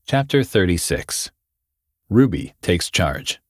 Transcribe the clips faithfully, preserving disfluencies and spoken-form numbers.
Chapter thirty-six. Ruby Takes Charge.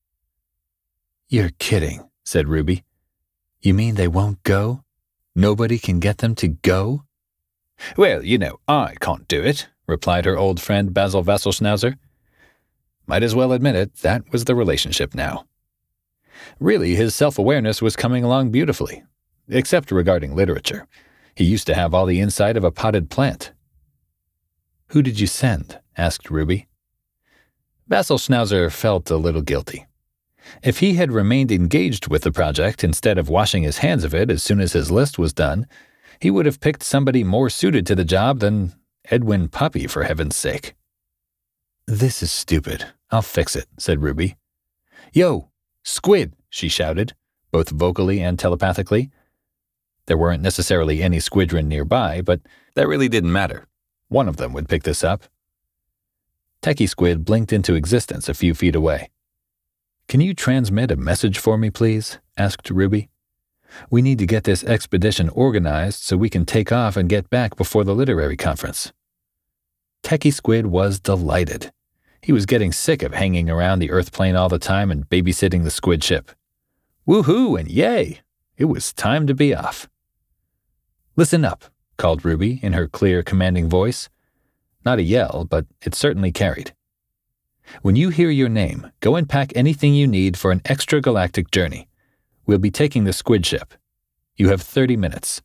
"You're kidding," said Ruby. "You mean they won't go? Nobody can get them to go?" "Well, you know, I can't do it," replied her old friend Basil Wasselschnauzer. Might as well admit it, that was the relationship now. Really, his self-awareness was coming along beautifully, except regarding literature. He used to have all the insight of a potted plant. "Who did you send?" asked Ruby. Wasselschnauzer felt a little guilty. If he had remained engaged with the project instead of washing his hands of it as soon as his list was done, he would have picked somebody more suited to the job than Edwin Puppy, for heaven's sake. "This is stupid. I'll fix it," said Ruby. "Yo, Squid!" she shouted, both vocally and telepathically. There weren't necessarily any squidron nearby, but that really didn't matter. One of them would pick this up. Techie Squid blinked into existence a few feet away. "Can you transmit a message for me, please?" asked Ruby. "We need to get this expedition organized so we can take off and get back before the literary conference." Techie Squid was delighted. He was getting sick of hanging around the Earth plane all the time and babysitting the squid ship. Woohoo and yay! It was time to be off. "Listen up," called Ruby in her clear, commanding voice. Not a yell, but it certainly carried. "When you hear your name, go and pack anything you need for an extragalactic journey. We'll be taking the squid ship. You have thirty minutes.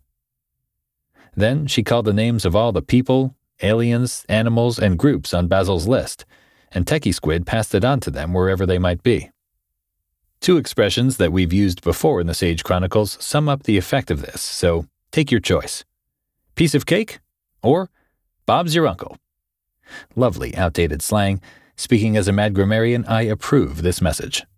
Then she called the names of all the people, aliens, animals, and groups on Basil's list, and Techie Squid passed it on to them wherever they might be. Two expressions that we've used before in the Sage Chronicles sum up the effect of this, so take your choice. Piece of cake or Bob's your uncle. Lovely outdated slang. Speaking as a mad grammarian, I approve this message.